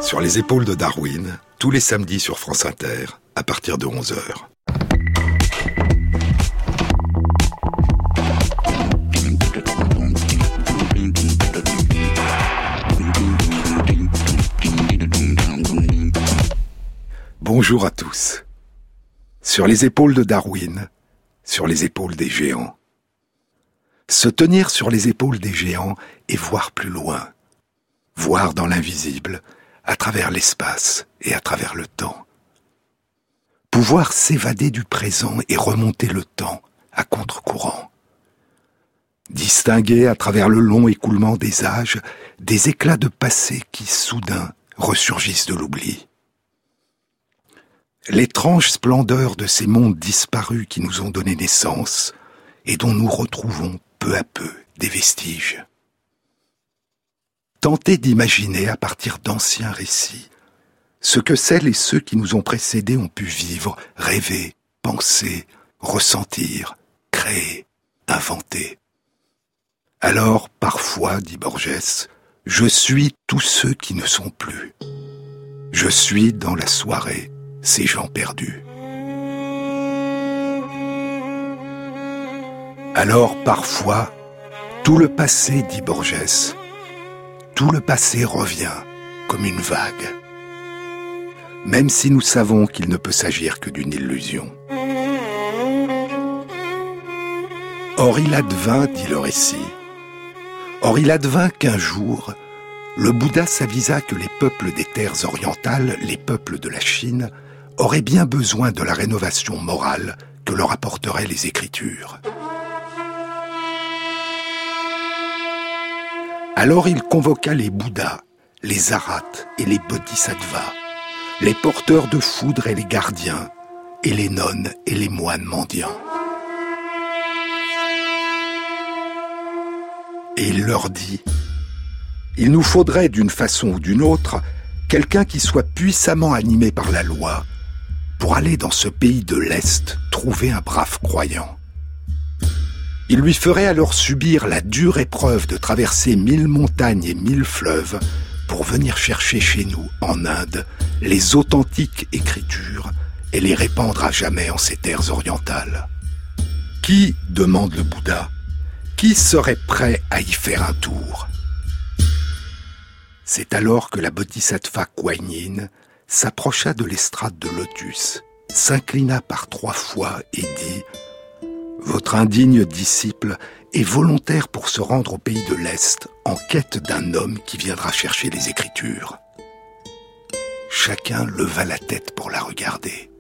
Sur les épaules de Darwin, tous les samedis sur France Inter, à partir de 11h. Bonjour à tous. Sur les épaules de Darwin, sur les épaules des géants. Se tenir sur les épaules des géants et voir plus loin. Voir dans l'invisible, à travers l'espace et à travers le temps. Pouvoir s'évader du présent et remonter le temps à contre-courant. Distinguer à travers le long écoulement des âges des éclats de passé qui, soudain, ressurgissent de l'oubli. L'étrange splendeur de ces mondes disparus qui nous ont donné naissance et dont nous retrouvons peu à peu des vestiges. Tenter d'imaginer à partir d'anciens récits ce que celles et ceux qui nous ont précédés ont pu vivre, rêver, penser, ressentir, créer, inventer. Alors, parfois, dit Borges, je suis tous ceux qui ne sont plus. Je suis dans la soirée ces gens perdus. Alors, parfois, tout le passé, dit Borges, tout le passé revient comme une vague, même si nous savons qu'il ne peut s'agir que d'une illusion. Or il advint, dit le récit, qu'un jour, le Bouddha s'avisa que les peuples des terres orientales, les peuples de la Chine, auraient bien besoin de la rénovation morale que leur apporteraient les Écritures. Alors il convoqua les Bouddhas, les Arhats et les Bodhisattvas, les porteurs de foudre et les gardiens, et les nonnes et les moines mendiants. Et il leur dit, « Il nous faudrait d'une façon ou d'une autre quelqu'un qui soit puissamment animé par la loi pour aller dans ce pays de l'Est trouver un brave croyant. Il lui ferait alors subir la dure épreuve de traverser 1000 montagnes et 1000 fleuves pour venir chercher chez nous, en Inde, les authentiques écritures et les répandre à jamais en ces terres orientales. Qui, demande le Bouddha, qui serait prêt à y faire un tour ? C'est alors que la Bodhisattva Kuan Yin s'approcha de l'estrade de lotus, s'inclina par 3 fois et dit « Votre indigne disciple est volontaire pour se rendre au pays de l'Est en quête d'un homme qui viendra chercher les Écritures. » Chacun leva la tête pour la regarder.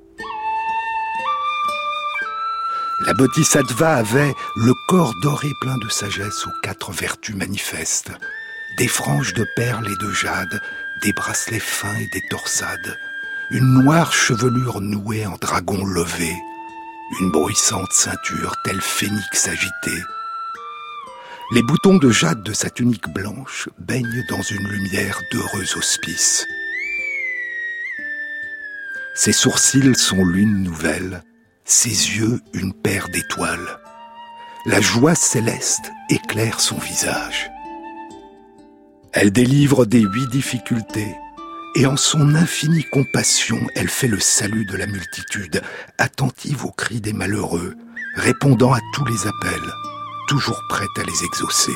La Bodhisattva avait le corps doré plein de sagesse aux 4 vertus manifestes, des franges de perles et de jade, des bracelets fins et des torsades, une noire chevelure nouée en dragon levé, une bruissante ceinture telle phénix agitée. Les boutons de jade de sa tunique blanche baignent dans une lumière d'heureux auspice. Ses sourcils sont lune nouvelle, ses yeux une paire d'étoiles. La joie céleste éclaire son visage. Elle délivre des 8 difficultés, et en son infinie compassion, elle fait le salut de la multitude, attentive aux cris des malheureux, répondant à tous les appels, toujours prête à les exaucer.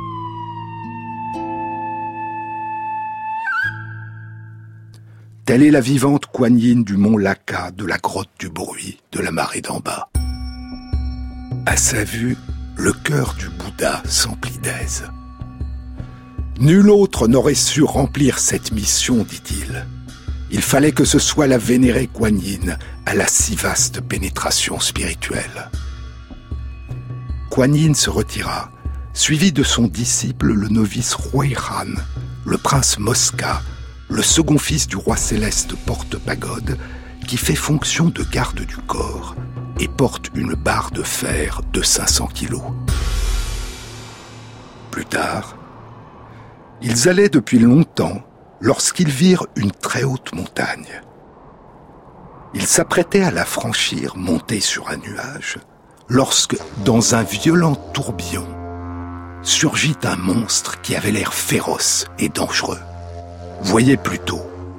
Telle est la vivante Kuan Yin du mont Laka, de la grotte du bruit, de la marée d'en bas. À sa vue, le cœur du Bouddha s'emplit d'aise. Nul autre n'aurait su remplir cette mission, dit-il. Il fallait que ce soit la vénérée Kuan Yin à la si vaste pénétration spirituelle. Kuan Yin se retira, suivi de son disciple le novice Huairan, le prince Mosca, le second fils du roi céleste porte-pagode, qui fait fonction de garde du corps et porte une barre de fer de 500 kilos. Plus tard, ils allaient depuis longtemps lorsqu'ils virent une très haute montagne. Ils s'apprêtaient à la franchir, montés sur un nuage, lorsque, dans un violent tourbillon, surgit un monstre qui avait l'air féroce et dangereux. Voyez plutôt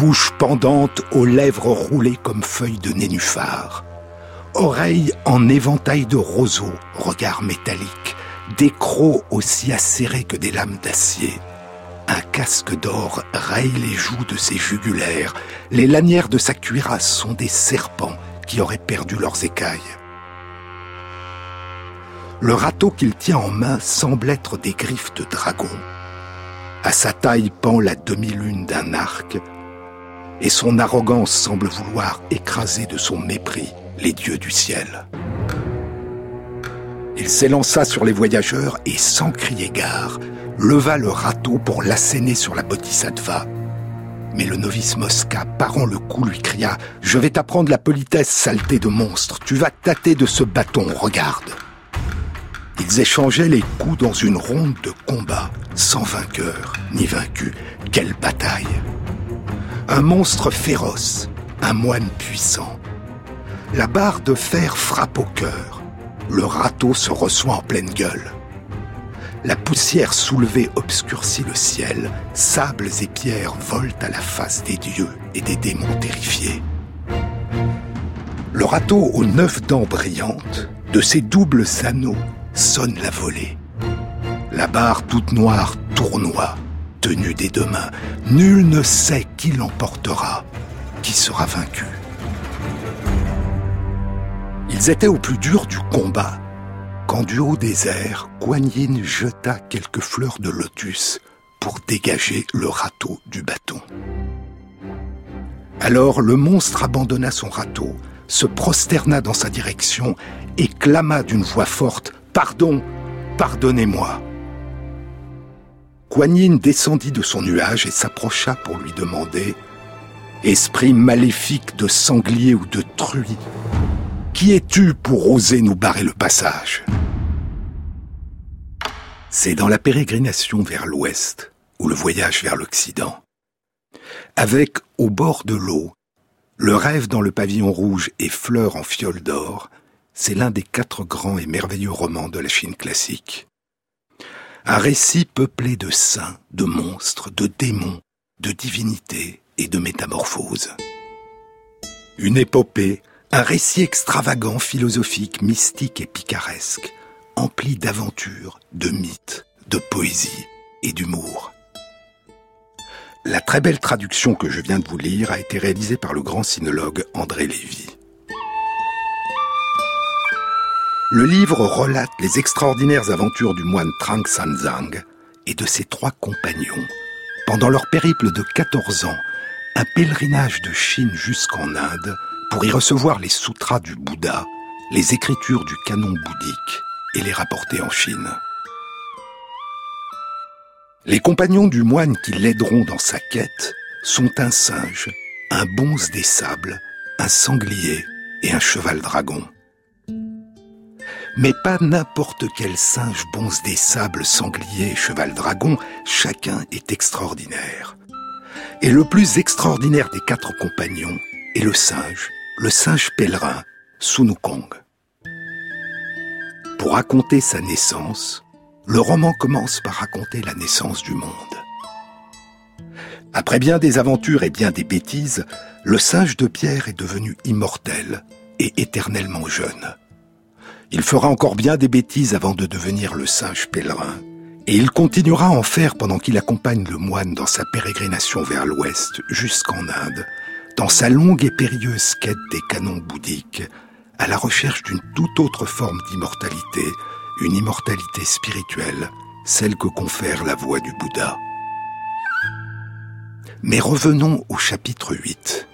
bouche pendante aux lèvres roulées comme feuilles de nénuphar. Oreilles en éventail de roseaux, regard métallique, des crocs aussi acérés que des lames d'acier. Un casque d'or raye les joues de ses jugulaires. Les lanières de sa cuirasse sont des serpents qui auraient perdu leurs écailles. Le râteau qu'il tient en main semble être des griffes de dragon. À sa taille pend la demi-lune d'un arc, et son arrogance semble vouloir écraser de son mépris les dieux du ciel. Il s'élança sur les voyageurs et, sans crier gare, leva le râteau pour l'asséner sur la bodhisattva. Mais le novice Mosca, parant le coup, lui cria « Je vais t'apprendre la politesse, saleté de monstre. Tu vas tâter de ce bâton, regarde !» Ils échangeaient les coups dans une ronde de combat, sans vainqueur ni vaincu. Quelle bataille! Un monstre féroce, un moine puissant. La barre de fer frappe au cœur. Le râteau se reçoit en pleine gueule. La poussière soulevée obscurcit le ciel. Sables et pierres volent à la face des dieux et des démons terrifiés. Le râteau aux 9 dents brillantes, de ses doubles anneaux, sonne la volée. La barre toute noire tournoie, tenue des 2 mains. Nul ne sait qui l'emportera, qui sera vaincu. Ils étaient au plus dur du combat, quand du haut des airs, Kuan Yin jeta quelques fleurs de lotus pour dégager le râteau du bâton. Alors le monstre abandonna son râteau, se prosterna dans sa direction et clama d'une voix forte « Pardon, pardonnez-moi !» Kuan Yin descendit de son nuage et s'approcha pour lui demander « Esprit maléfique de sanglier ou de truie, qui es-tu pour oser nous barrer le passage ?» C'est dans la pérégrination vers l'ouest ou le voyage vers l'Occident. Avec, au bord de l'eau, le rêve dans le pavillon rouge et fleurs en fiole d'or, c'est l'un des 4 grands et merveilleux romans de la Chine classique. Un récit peuplé de saints, de monstres, de démons, de divinités et de métamorphoses. Une épopée, un récit extravagant, philosophique, mystique et picaresque, empli d'aventures, de mythes, de poésie et d'humour. La très belle traduction que je viens de vous lire a été réalisée par le grand sinologue André Lévy. Le livre relate les extraordinaires aventures du moine Trang Sanzang et de ses 3 compagnons pendant leur périple de 14 ans, un pèlerinage de Chine jusqu'en Inde pour y recevoir les sutras du Bouddha, les écritures du canon bouddhique et les rapporter en Chine. Les compagnons du moine qui l'aideront dans sa quête sont un singe, un bonze des sables, un sanglier et un cheval dragon. Mais pas n'importe quel singe, bonze des sables, sanglier et cheval dragon, chacun est extraordinaire. Et le plus extraordinaire des 4 compagnons est le singe pèlerin, Sun Wukong. Pour raconter sa naissance, le roman commence par raconter la naissance du monde. Après bien des aventures et bien des bêtises, le singe de pierre est devenu immortel et éternellement jeune. Il fera encore bien des bêtises avant de devenir le singe pèlerin, et il continuera à en faire pendant qu'il accompagne le moine dans sa pérégrination vers l'ouest jusqu'en Inde, dans sa longue et périlleuse quête des canons bouddhiques, à la recherche d'une toute autre forme d'immortalité, une immortalité spirituelle, celle que confère la voix du Bouddha. Mais revenons au chapitre 8.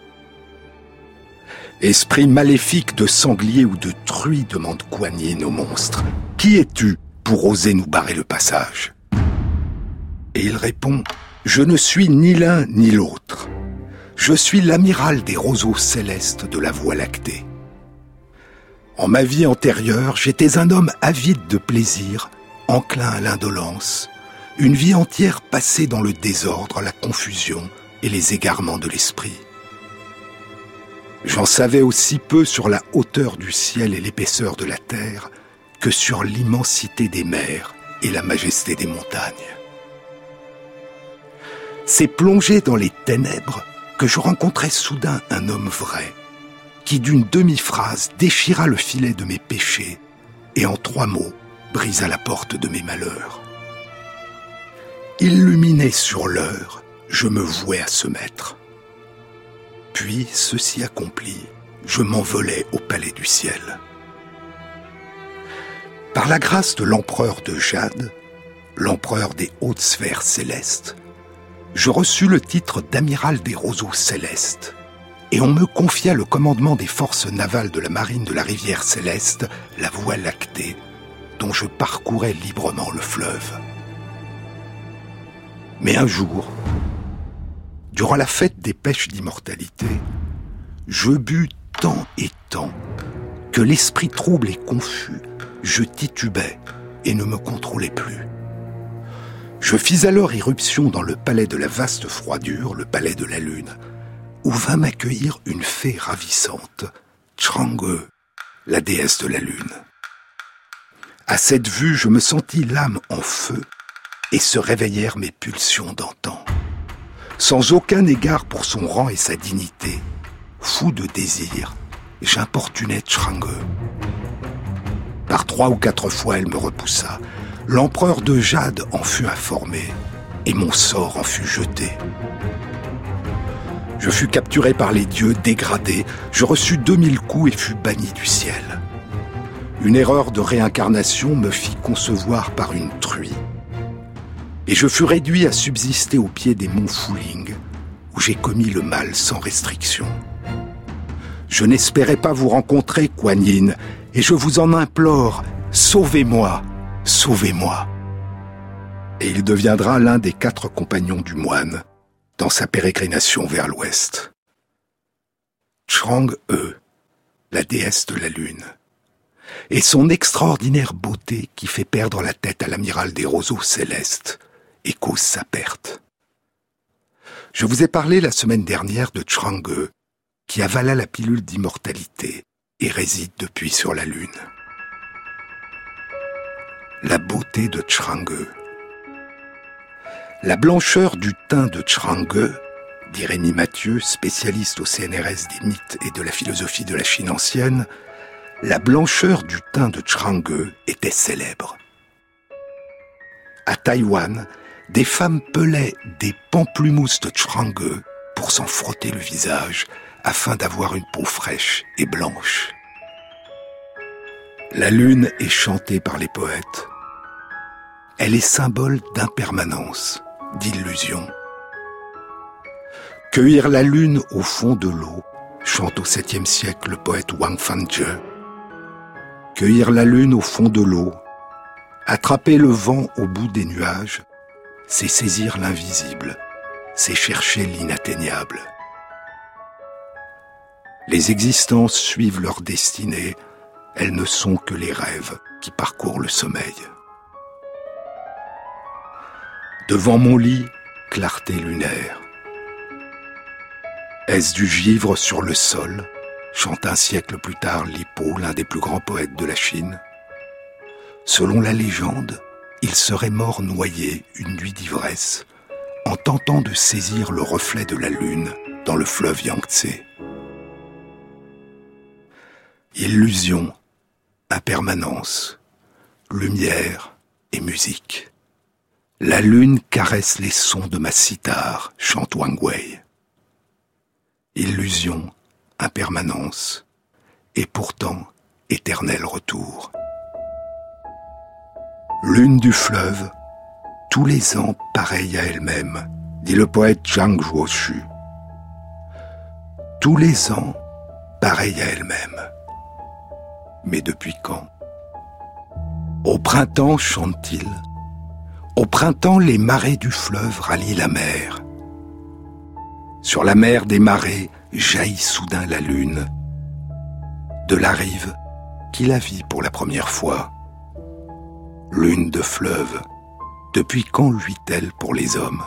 Esprit maléfique de sanglier ou de truie, demande Kuan Yin au monstre. Qui es-tu pour oser nous barrer le passage ? Et il répond, je ne suis ni l'un ni l'autre. Je suis l'amiral des roseaux célestes de la Voie lactée. En ma vie antérieure, j'étais un homme avide de plaisir, enclin à l'indolence, une vie entière passée dans le désordre, la confusion et les égarements de l'esprit. J'en savais aussi peu sur la hauteur du ciel et l'épaisseur de la terre que sur l'immensité des mers et la majesté des montagnes. C'est plonger dans les ténèbres que je rencontrai soudain un homme vrai, qui d'une demi-phrase déchira le filet de mes péchés et en 3 mots brisa la porte de mes malheurs. Illuminé sur l'heure, je me vouai à ce maître. Puis, ceci accompli, je m'envolai au palais du ciel. Par la grâce de l'empereur de Jade, l'empereur des hautes sphères célestes, je reçus le titre d'amiral des roseaux célestes, et on me confia le commandement des forces navales de la marine de la rivière céleste, la Voie lactée, dont je parcourais librement le fleuve. Mais un jour, durant la fête des pêches d'immortalité, je bus tant et tant que l'esprit trouble et confus, je titubais et ne me contrôlais plus. Je fis alors irruption dans le palais de la vaste froidure, le palais de la lune, où vint m'accueillir une fée ravissante, Chang'e, la déesse de la lune. À cette vue, je me sentis l'âme en feu et se réveillèrent mes pulsions d'antan. Sans aucun égard pour son rang et sa dignité, fou de désir, j'importunai Chang'e. Par 3 ou 4 fois, elle me repoussa. L'empereur de Jade en fut informé, et mon sort en fut jeté. Je fus capturé par les dieux, dégradé, je reçus 2000 coups et fus banni du ciel. Une erreur de réincarnation me fit concevoir par une truie. Et je fus réduit à subsister au pied des monts Fuling, où j'ai commis le mal sans restriction. Je n'espérais pas vous rencontrer, Kuan Yin, et je vous en implore, sauvez-moi, sauvez-moi. Et il deviendra l'un des 4 compagnons du moine dans sa pérégrination vers l'ouest. Chang'e, la déesse de la lune, et son extraordinaire beauté qui fait perdre la tête à l'amiral des roseaux célestes et cause sa perte. Je vous ai parlé la semaine dernière de Chang'e, qui avala la pilule d'immortalité et réside depuis sur la lune. La beauté de Chang'e. La blancheur du teint de Chang'e, dit Rémi Mathieu, spécialiste au CNRS des mythes et de la philosophie de la Chine ancienne, la blancheur du teint de Chang'e était célèbre. À Taïwan, des femmes pelaient des pamplemousses de Chang'e pour s'en frotter le visage afin d'avoir une peau fraîche et blanche. La lune est chantée par les poètes. Elle est symbole d'impermanence, d'illusion. Cueillir la lune au fond de l'eau, chante au 7e siècle le poète Wang Fanzhe. Cueillir la lune au fond de l'eau, attraper le vent au bout des nuages, c'est saisir l'invisible, c'est chercher l'inatteignable. Les existences suivent leur destinée, elles ne sont que les rêves qui parcourent le sommeil. Devant mon lit, clarté lunaire. Est-ce du givre sur le sol, chante un siècle plus tard Lipo, l'un des plus grands poètes de la Chine. Selon la légende, il serait mort noyé une nuit d'ivresse, en tentant de saisir le reflet de la lune dans le fleuve Yangtze. Illusion, impermanence, lumière et musique. La lune caresse les sons de ma cithare, chante Wang Wei. Illusion, impermanence, et pourtant éternel retour. Lune du fleuve, tous les ans pareille à elle-même, dit le poète Zhang Zhuoshu. Tous les ans pareille à elle-même. Mais depuis quand? Au printemps, chante-t-il. Au printemps, les marées du fleuve rallient la mer. Sur la mer des marées jaillit soudain la lune. De la rive, qui la vit pour la première fois? Lune de fleuve, depuis quand luit-elle pour les hommes?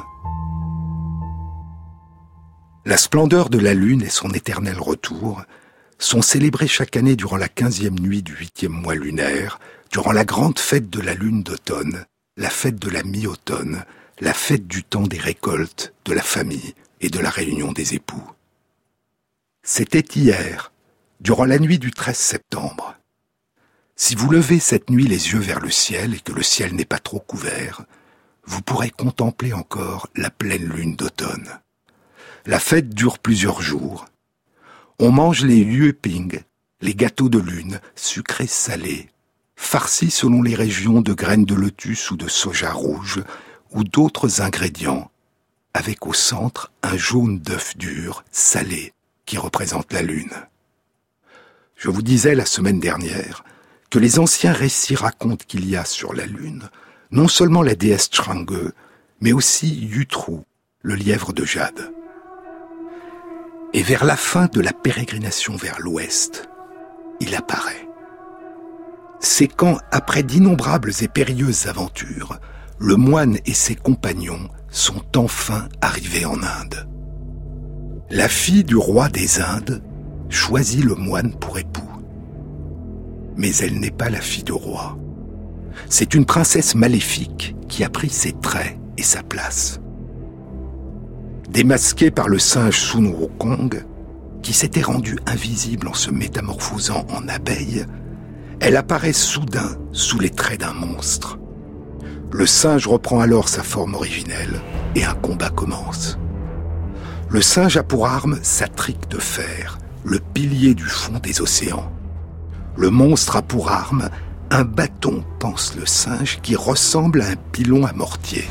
La splendeur de la lune et son éternel retour sont célébrés chaque année durant la 15e nuit du 8e mois lunaire, durant la grande fête de la lune d'automne, la fête de la mi-automne, la fête du temps des récoltes, de la famille et de la réunion des époux. C'était hier, durant la nuit du 13 septembre. Si vous levez cette nuit les yeux vers le ciel et que le ciel n'est pas trop couvert, vous pourrez contempler encore la pleine lune d'automne. La fête dure plusieurs jours. On mange les yueping, les gâteaux de lune, sucrés salés, farcis selon les régions de graines de lotus ou de soja rouge ou d'autres ingrédients, avec au centre un jaune d'œuf dur, salé, qui représente la lune. Je vous disais la semaine dernière que les anciens récits racontent qu'il y a sur la lune non seulement la déesse Chang'e, mais aussi Yutru, le lièvre de jade. Et vers la fin de la pérégrination vers l'ouest, il apparaît. C'est quand, après d'innombrables et périlleuses aventures, le moine et ses compagnons sont enfin arrivés en Inde. La fille du roi des Indes choisit le moine pour époux. Mais elle n'est pas la fille du roi. C'est une princesse maléfique qui a pris ses traits et sa place. Démasquée par le singe Sun Wukong, qui s'était rendu invisible en se métamorphosant en abeille, elle apparaît soudain sous les traits d'un monstre. Le singe reprend alors sa forme originelle et un combat commence. Le singe a pour arme sa trique de fer, le pilier du fond des océans. Le monstre a pour arme un bâton, pense le singe, qui ressemble à un pilon à mortier.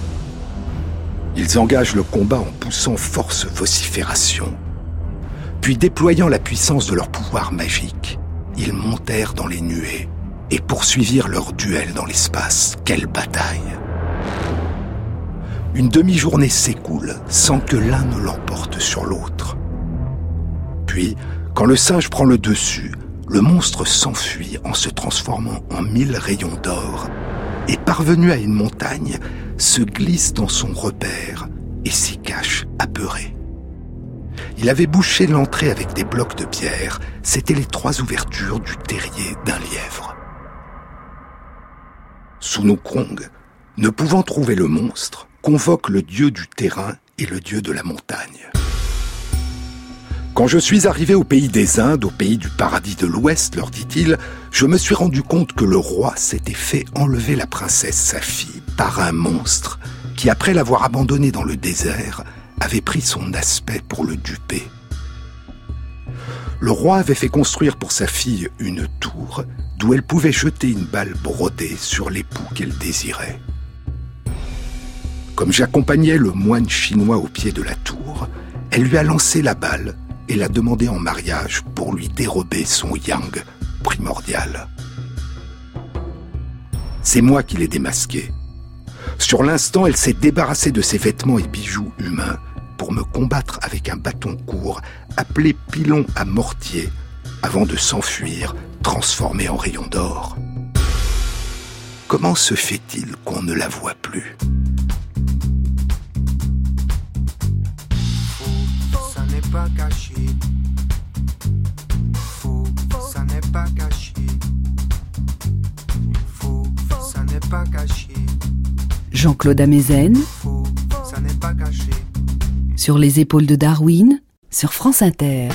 Ils engagent le combat en poussant force vocifération. Puis, déployant la puissance de leur pouvoir magique, ils montèrent dans les nuées et poursuivirent leur duel dans l'espace. Quelle bataille! Une demi-journée s'écoule sans que l'un ne l'emporte sur l'autre. Puis, quand le singe prend le dessus, le monstre s'enfuit en se transformant en 1000 rayons d'or et, parvenu à une montagne, se glisse dans son repère et s'y cache apeuré. Il avait bouché l'entrée avec des blocs de pierre. C'étaient les 3 ouvertures du terrier d'un lièvre. Sun Wukong, ne pouvant trouver le monstre, convoque le dieu du terrain et le dieu de la montagne. Quand je suis arrivé au pays des Indes, au pays du paradis de l'Ouest, leur dit-il, je me suis rendu compte que le roi s'était fait enlever la princesse, sa fille, par un monstre qui, après l'avoir abandonnée dans le désert, avait pris son aspect pour le duper. Le roi avait fait construire pour sa fille une tour d'où elle pouvait jeter une balle brodée sur l'époux qu'elle désirait. Comme j'accompagnais le moine chinois au pied de la tour, elle lui a lancé la balle et l'a demandé en mariage pour lui dérober son yang primordial. C'est moi qui l'ai démasquée. Sur l'instant, elle s'est débarrassée de ses vêtements et bijoux humains pour me combattre avec un bâton court appelé pilon à mortier avant de s'enfuir, transformée en rayon d'or. Comment se fait-il qu'on ne la voit plus ? Ça n'est pas caché. Faux, ça n'est pas caché. Faux, ça n'est pas caché. Jean-Claude Amezen, Faux, ça n'est pas caché. sur les épaules de Darwin, sur France Inter.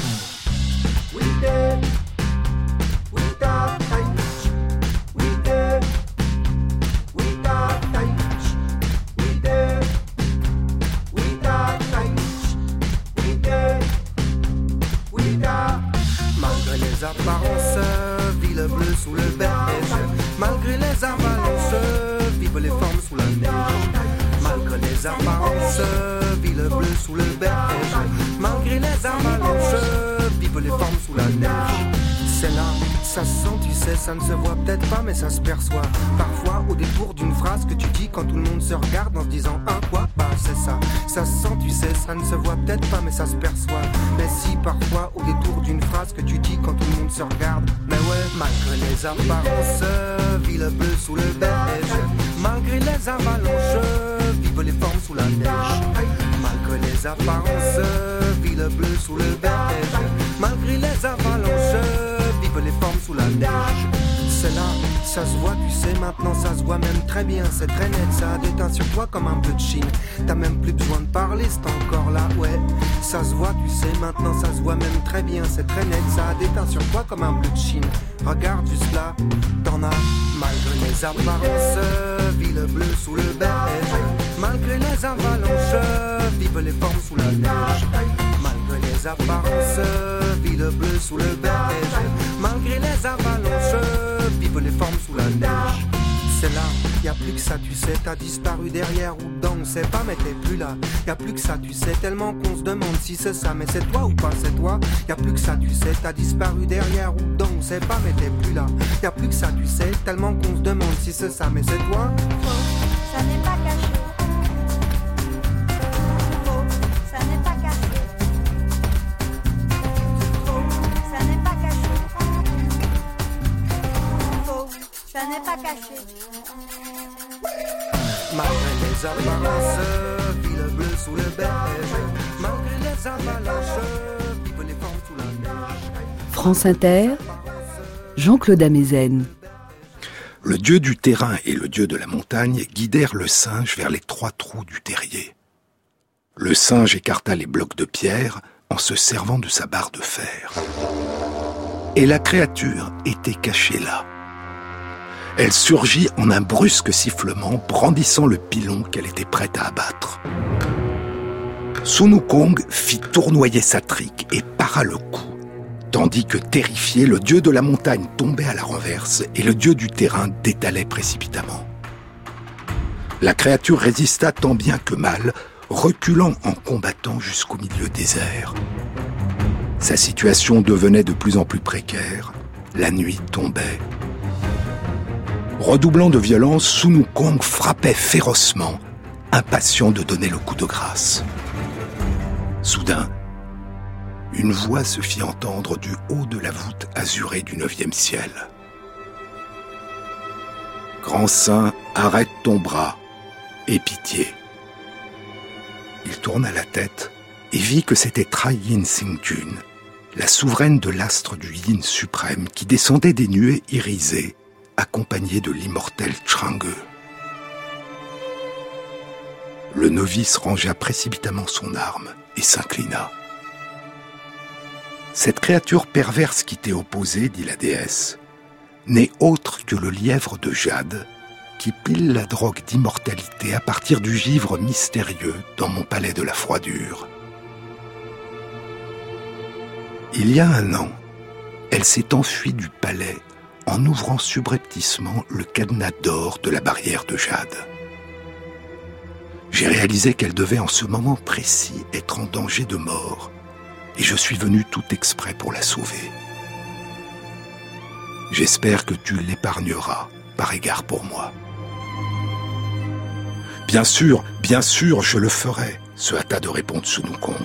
Malgré les apparences, ville bleue sous le beige. Malgré les avalanches, vivent les formes sous la neige. Malgré les apparences, ville bleue sous le beige. Malgré les avalanches, vivent les formes sous la neige. C'est là, ça se sent, tu sais, ça ne se voit peut-être pas, mais ça se perçoit. Parfois, au détour d'une phrase que tu dis quand tout le monde se regarde en se disant un quoi, bah c'est ça. Ça se sent, tu sais, ça ne se voit peut-être pas, mais ça se perçoit. Mais si, parfois, au détour d'une phrase que tu dis quand tout le monde se regarde. Mais ouais, malgré les apparences, ville bleue sous le beige. Malgré les avalanches, vivent les formes sous la neige. Malgré les apparences, ville bleue sous le beige. Malgré les avalanches, vivent les formes sous la neige. C'est là, ça se voit, tu sais, maintenant ça se voit même très bien. C'est très net, ça a déteint sur toi comme un peu de Chine. T'as même plus besoin de parler, c'est encore là, ouais. Ça se voit, tu sais, maintenant ça se voit même très bien. C'est très net, ça a déteint sur toi comme un peu de Chine. Regarde juste là, t'en as. Malgré les apparences, ville bleue sous le beige. Malgré les avalanches, vivent les formes sous la neige. Malgré les apparences, ville bleue sous le beige. Malgré les avalanches, vivent les formes sous la neige. C'est là, y a plus que ça, tu sais, t'as disparu derrière ou dedans, on sait pas, mais t'es plus là. Y a plus que ça, tu sais, tellement qu'on se demande si c'est ça, mais c'est toi ou pas, c'est toi. Y a plus que ça, tu sais, t'as disparu derrière ou dedans, on sait pas, mais t'es plus là. Y a plus que ça, tu sais, tellement qu'on se demande si c'est ça, mais c'est toi. Ça n'est pas caché. Ça n'est pas caché. Ça n'est pas caché. Ça n'est pas caché. Malgré les apparences, ville bleue sous le beige. Malgré les avalanches, vivent les formes sous la neige. France Inter, Jean-Claude Amezen. Le dieu du terrain et le dieu de la montagne guidèrent le singe vers les 3 trous du terrier. Le singe écarta les blocs de pierre en se servant de sa barre de fer. Et la créature était cachée là. Elle surgit en un brusque sifflement, brandissant le pilon qu'elle était prête à abattre. Sun Wukong fit tournoyer sa trique et para le coup, tandis que, terrifié, le dieu de la montagne tombait à la renverse et le dieu du terrain détalait précipitamment. La créature résista tant bien que mal, reculant en combattant jusqu'au milieu désert. Sa situation devenait de plus en plus précaire. La nuit tombait. Redoublant de violence, Sun Wukong frappait férocement, impatient de donner le coup de grâce. Soudain, une voix se fit entendre du haut de la voûte azurée du 9e ciel. « Grand saint, arrête ton bras, aie pitié. » Il tourna la tête et vit que c'était Tra Yin Xing-jun, la souveraine de l'astre du Yin suprême qui descendait des nuées irisées, accompagnée de l'immortel Chang'e. Le novice rangea précipitamment son arme et s'inclina. Cette créature perverse qui t'est opposée, dit la déesse, n'est autre que le lièvre de jade qui pile la drogue d'immortalité à partir du givre mystérieux dans mon palais de la froidure. Il y a 1 an, elle s'est enfuie du palais en ouvrant subrepticement le cadenas d'or de la barrière de jade. J'ai réalisé qu'elle devait en ce moment précis être en danger de mort, et je suis venu tout exprès pour la sauver. J'espère que tu l'épargneras, par égard pour moi. Bien sûr, je le ferai, se hâta de répondre Sun Wukong.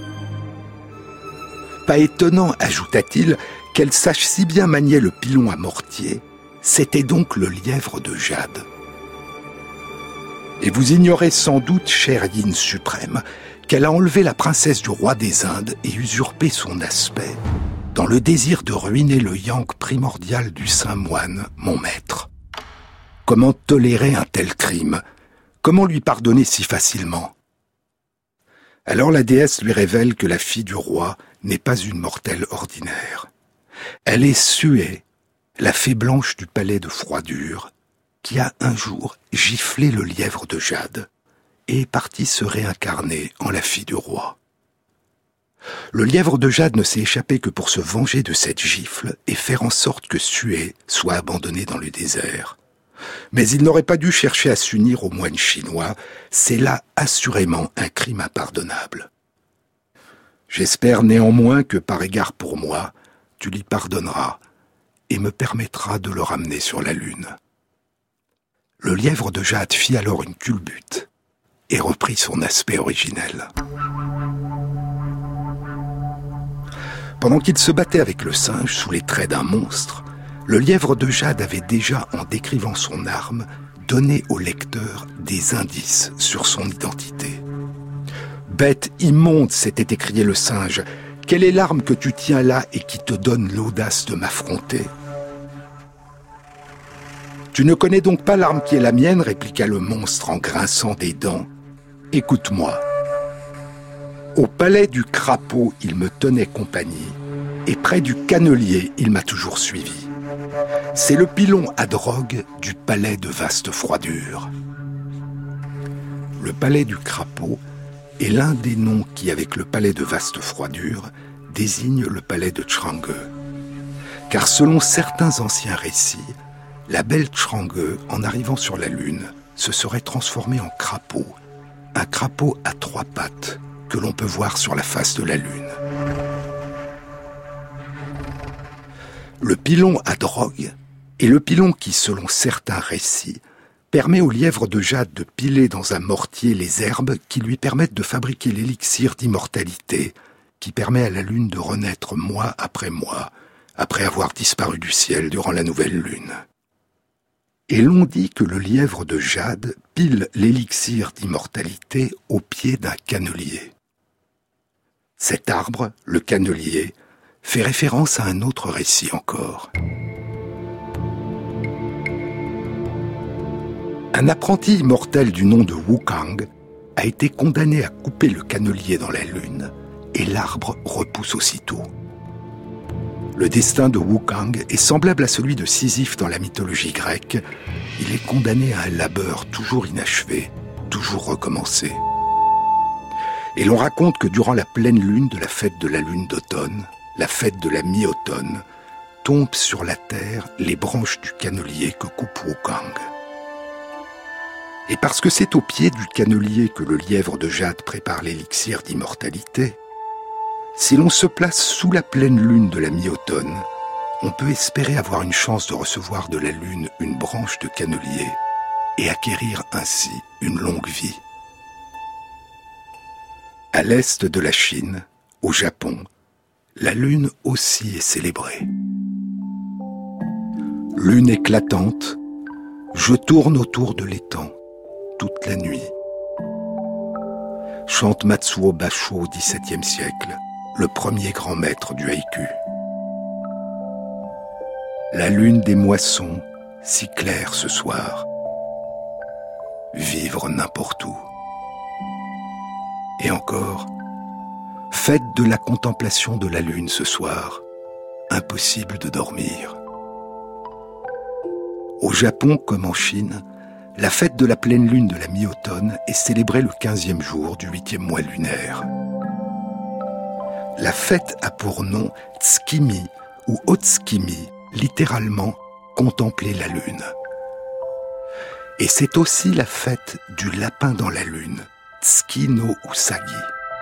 Pas étonnant, ajouta-t-il, qu'elle sache si bien manier le pilon à mortier, c'était donc le lièvre de jade. Et vous ignorez sans doute, cher Yin suprême, qu'elle a enlevé la princesse du roi des Indes et usurpé son aspect, dans le désir de ruiner le yang primordial du saint moine, mon maître. Comment tolérer un tel crime ? Comment lui pardonner si facilement ? Alors la déesse lui révèle que la fille du roi n'est pas une mortelle ordinaire. Elle est Sué, la fée blanche du palais de froidure, qui a un jour giflé le lièvre de jade et est partie se réincarner en la fille du roi. Le lièvre de jade ne s'est échappé que pour se venger de cette gifle et faire en sorte que Sué soit abandonné dans le désert. Mais il n'aurait pas dû chercher à s'unir aux moines chinois, c'est là assurément un crime impardonnable. J'espère néanmoins que par égard pour moi, tu l'y pardonneras et me permettras de le ramener sur la lune. Le lièvre de jade fit alors une culbute et reprit son aspect originel. Pendant qu'il se battait avec le singe sous les traits d'un monstre, le lièvre de jade avait déjà, en décrivant son arme, donné au lecteur des indices sur son identité. « Bête immonde !» s'était écrié le singe. « Quelle est l'arme que tu tiens là et qui te donne l'audace de m'affronter ?» « Tu ne connais donc pas l'arme qui est la mienne » répliqua le monstre en grinçant des dents. « Écoute-moi. Au palais du crapaud, il me tenait compagnie, et près du cannelier, il m'a toujours suivi. C'est le pilon à drogue du palais de vaste froidure. » Le palais du crapaud est l'un des noms qui, avec le palais de vaste froidure, désigne le palais de Chang'e. Car selon certains anciens récits, la belle Chang'e, en arrivant sur la Lune, se serait transformée en crapaud, un crapaud à 3 pattes que l'on peut voir sur la face de la Lune. Le pilon à drogue est le pilon qui, selon certains récits, permet au lièvre de jade de piler dans un mortier les herbes qui lui permettent de fabriquer l'élixir d'immortalité, qui permet à la Lune de renaître mois, après avoir disparu du ciel durant la nouvelle Lune. Et l'on dit que le lièvre de jade pile l'élixir d'immortalité au pied d'un cannelier. Cet arbre, le cannelier, fait référence à un autre récit encore. Un apprenti immortel du nom de Wukang a été condamné à couper le cannelier dans la Lune, et l'arbre repousse aussitôt. Le destin de Wukang est semblable à celui de Sisyphe dans la mythologie grecque. Il est condamné à un labeur toujours inachevé, toujours recommencé. Et l'on raconte que durant la pleine lune de la fête de la lune d'automne, la fête de la mi-automne, tombent sur la terre les branches du cannelier que coupe Wukang. Et parce que c'est au pied du cannelier que le lièvre de jade prépare l'élixir d'immortalité, si l'on se place sous la pleine lune de la mi-automne, on peut espérer avoir une chance de recevoir de la lune une branche de cannelier et acquérir ainsi une longue vie. À l'est de la Chine, au Japon, la lune aussi est célébrée. Lune éclatante, je tourne autour de l'étang toute la nuit. Chante Matsuo Basho au XVIIe siècle, le premier grand maître du haïku. La lune des moissons, si claire ce soir. Vivre n'importe où. Et encore, fête de la contemplation de la lune ce soir. Impossible de dormir. Au Japon comme en Chine, la fête de la pleine lune de la mi-automne est célébrée le 15e jour du 8e mois lunaire. La fête a pour nom Tsukimi ou Otsukimi, littéralement contempler la lune. Et c'est aussi la fête du lapin dans la lune, Tsuki no Usagi.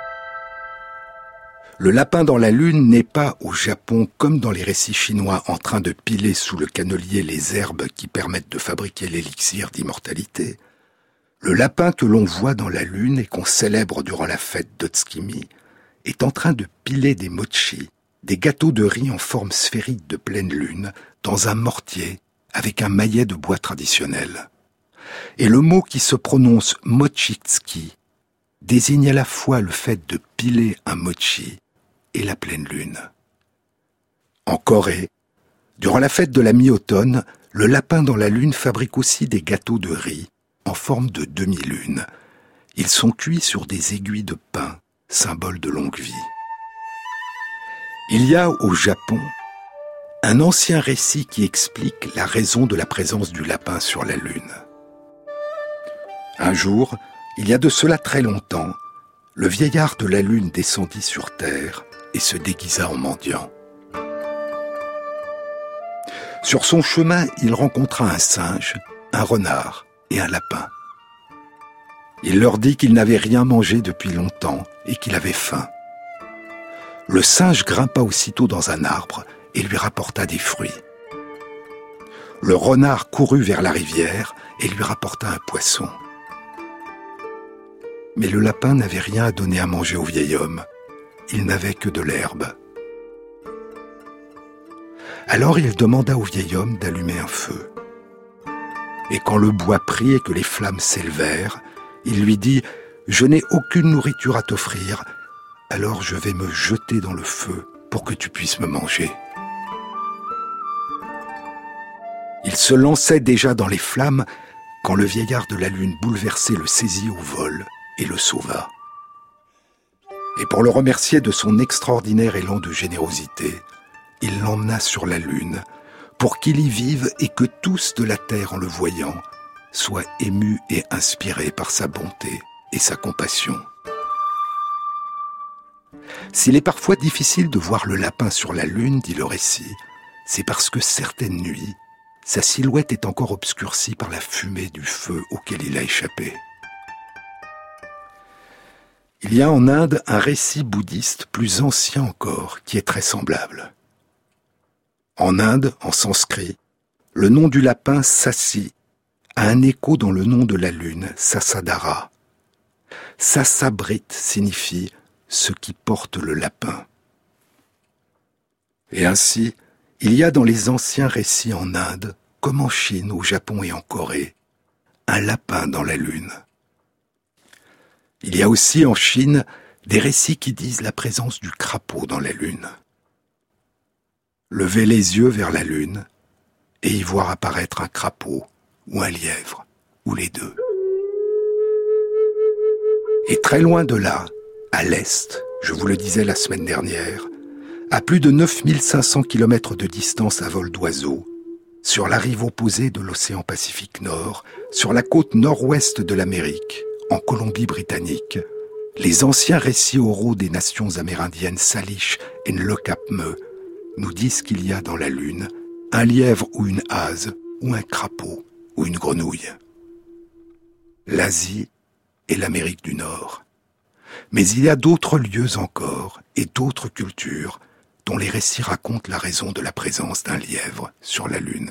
Le lapin dans la lune n'est pas au Japon comme dans les récits chinois en train de piler sous le cannelier les herbes qui permettent de fabriquer l'élixir d'immortalité. Le lapin que l'on voit dans la lune et qu'on célèbre durant la fête d'Otsukimi est en train de piler des mochi, des gâteaux de riz en forme sphérique de pleine lune, dans un mortier avec un maillet de bois traditionnel. Et le mot qui se prononce mochitsuki désigne à la fois le fait de piler un mochi et la pleine lune. En Corée, durant la fête de la mi-automne, le lapin dans la lune fabrique aussi des gâteaux de riz en forme de demi-lune. Ils sont cuits sur des aiguilles de pin, symbole de longue vie. Il y a au Japon un ancien récit qui explique la raison de la présence du lapin sur la lune. Un jour, il y a de cela très longtemps, le vieillard de la lune descendit sur terre et se déguisa en mendiant. Sur son chemin, il rencontra un singe, un renard et un lapin. Il leur dit qu'il n'avait rien mangé depuis longtemps et qu'il avait faim. Le singe grimpa aussitôt dans un arbre et lui rapporta des fruits. Le renard courut vers la rivière et lui rapporta un poisson. Mais le lapin n'avait rien à donner à manger au vieil homme. Il n'avait que de l'herbe. Alors il demanda au vieil homme d'allumer un feu. Et quand le bois prit et que les flammes s'élevèrent, il lui dit « Je n'ai aucune nourriture à t'offrir, alors je vais me jeter dans le feu pour que tu puisses me manger. » Il se lançait déjà dans les flammes quand le vieillard de la lune bouleversé le saisit au vol et le sauva. Et pour le remercier de son extraordinaire élan de générosité, il l'emmena sur la lune pour qu'il y vive et que tous de la terre, en le voyant, soient émus et inspirés par sa bonté et sa compassion. S'il est parfois difficile de voir le lapin sur la lune, dit le récit, c'est parce que certaines nuits, sa silhouette est encore obscurcie par la fumée du feu auquel il a échappé. Il y a en Inde un récit bouddhiste plus ancien encore qui est très semblable. En Inde, en sanskrit, le nom du lapin Sassi a un écho dans le nom de la lune, Sasadhara. Sasabrit signifie « ce qui porte le lapin ». Et ainsi, il y a dans les anciens récits en Inde, comme en Chine, au Japon et en Corée, un lapin dans la lune. Il y a aussi en Chine des récits qui disent la présence du crapaud dans la lune. Levez les yeux vers la lune et y voir apparaître un crapaud ou un lièvre, ou les deux. Et très loin de là, à l'est, je vous le disais la semaine dernière, à plus de 9500 km de distance à vol d'oiseau, sur la rive opposée de l'océan Pacifique Nord, sur la côte nord-ouest de l'Amérique, en Colombie-Britannique, les anciens récits oraux des nations amérindiennes Salish et Nlokapme nous disent qu'il y a dans la lune un lièvre ou une hase, ou un crapaud, ou une grenouille. L'Asie et l'Amérique du Nord. Mais il y a d'autres lieux encore et d'autres cultures dont les récits racontent la raison de la présence d'un lièvre sur la lune.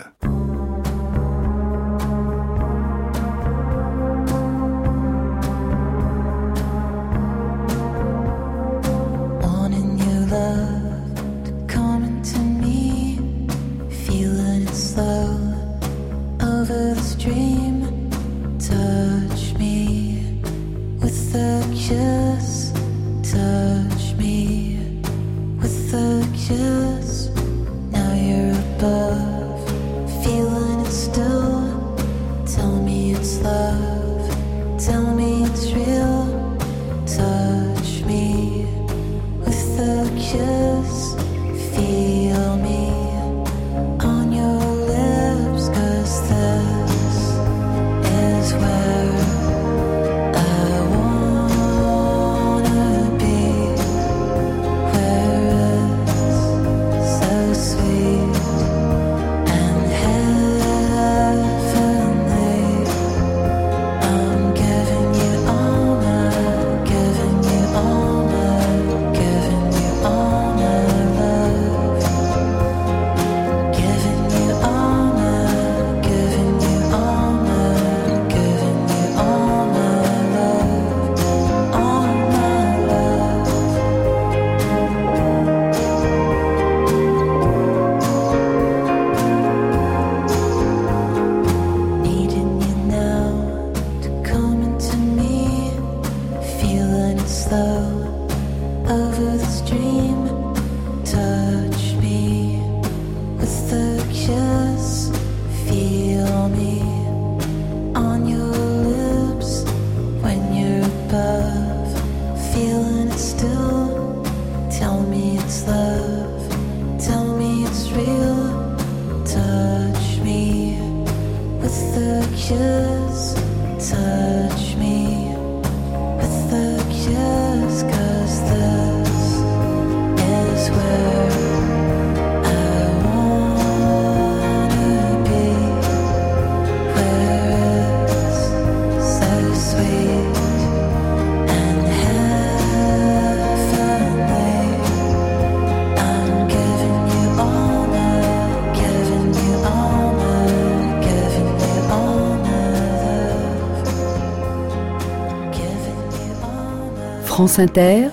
France Inter,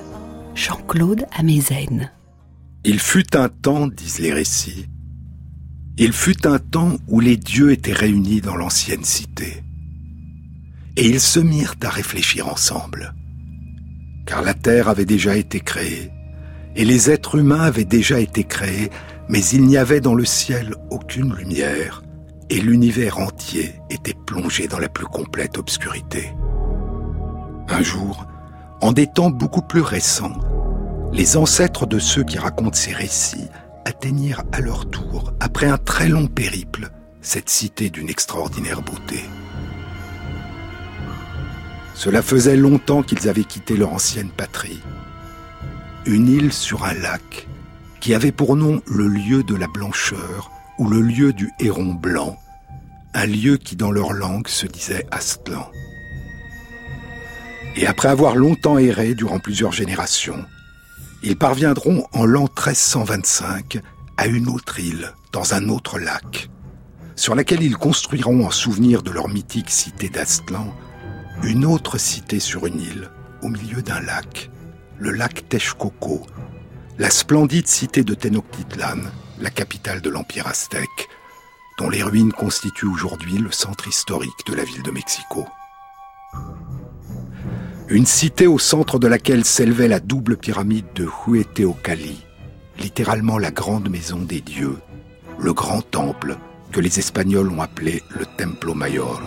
Jean-Claude Amezen. Il fut un temps, disent les récits, il fut un temps où les dieux étaient réunis dans l'ancienne cité. Et ils se mirent à réfléchir ensemble. Car la terre avait déjà été créée, et les êtres humains avaient déjà été créés, mais il n'y avait dans le ciel aucune lumière, et l'univers entier était plongé dans la plus complète obscurité. Un jour, en des temps beaucoup plus récents, les ancêtres de ceux qui racontent ces récits atteignirent à leur tour, après un très long périple, cette cité d'une extraordinaire beauté. Cela faisait longtemps qu'ils avaient quitté leur ancienne patrie. Une île sur un lac, qui avait pour nom le lieu de la blancheur ou le lieu du héron blanc, un lieu qui dans leur langue se disait Aztlan. Et après avoir longtemps erré durant plusieurs générations, ils parviendront en l'an 1325 à une autre île, dans un autre lac, sur laquelle ils construiront en souvenir de leur mythique cité d'Aztlan, une autre cité sur une île, au milieu d'un lac, le lac Texcoco, la splendide cité de Tenochtitlan, la capitale de l'Empire aztèque, dont les ruines constituent aujourd'hui le centre historique de la ville de Mexico. Une cité au centre de laquelle s'élevait la double pyramide de Hueteocalli, littéralement la grande maison des dieux, le grand temple que les Espagnols ont appelé le Templo Mayor.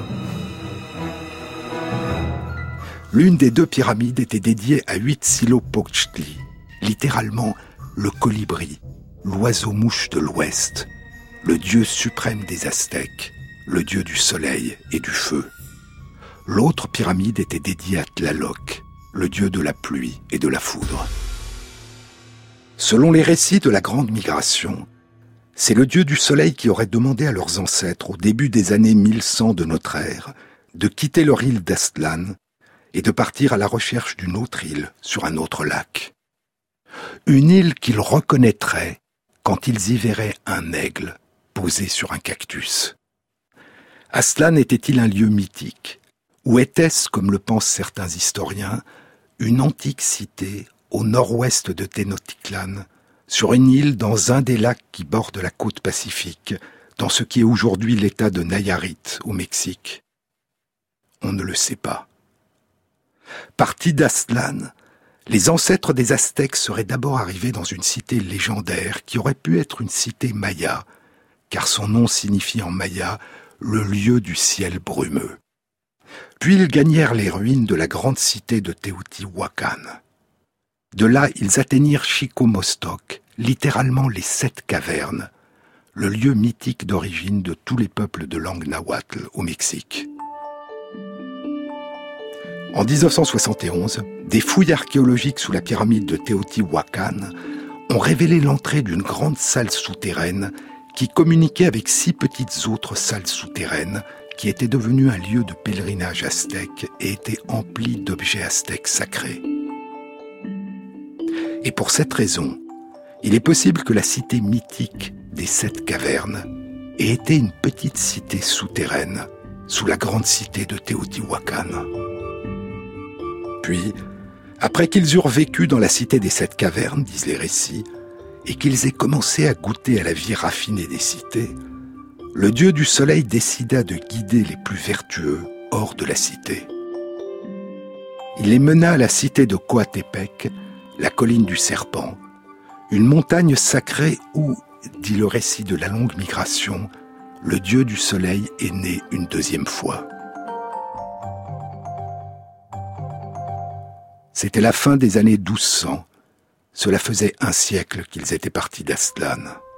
L'une des deux pyramides était dédiée à Huitzilopochtli, littéralement le colibri, l'oiseau-mouche de l'Ouest, le dieu suprême des Aztèques, le dieu du soleil et du feu. L'autre pyramide était dédiée à Tlaloc, le dieu de la pluie et de la foudre. Selon les récits de la Grande Migration, c'est le dieu du soleil qui aurait demandé à leurs ancêtres, au début des années 1100 de notre ère, de quitter leur île d'Aztlan et de partir à la recherche d'une autre île sur un autre lac. Une île qu'ils reconnaîtraient quand ils y verraient un aigle posé sur un cactus. Aztlan était-il un lieu mythique, ou était-ce, comme le pensent certains historiens, une antique cité au nord-ouest de Tenochtitlan, sur une île dans un des lacs qui bordent la côte pacifique, dans ce qui est aujourd'hui l'état de Nayarit, au Mexique? On ne le sait pas. Partis d'Aztlan, les ancêtres des Aztèques seraient d'abord arrivés dans une cité légendaire qui aurait pu être une cité maya, car son nom signifie en maya « le lieu du ciel brumeux ». Puis ils gagnèrent les ruines de la grande cité de Teotihuacan. De là, ils atteignirent Chicomostoc, littéralement les 7 cavernes, le lieu mythique d'origine de tous les peuples de langue nahuatl au Mexique. En 1971, des fouilles archéologiques sous la pyramide de Teotihuacan ont révélé l'entrée d'une grande salle souterraine qui communiquait avec 6 petites autres salles souterraines qui étaient devenues un lieu de pèlerinage aztèque et étaient emplis d'objets aztèques sacrés. Et pour cette raison, il est possible que la cité mythique des 7 cavernes ait été une petite cité souterraine sous la grande cité de Teotihuacan. Puis, après qu'ils eurent vécu dans la cité des 7 cavernes, disent les récits, et qu'ils aient commencé à goûter à la vie raffinée des cités, le dieu du soleil décida de guider les plus vertueux hors de la cité. Il les mena à la cité de Coatepec, la colline du serpent, une montagne sacrée où, dit le récit de la longue migration, le dieu du soleil est né une deuxième fois. C'était la fin des années 1200. Cela faisait un siècle qu'ils étaient partis d'Aztlan.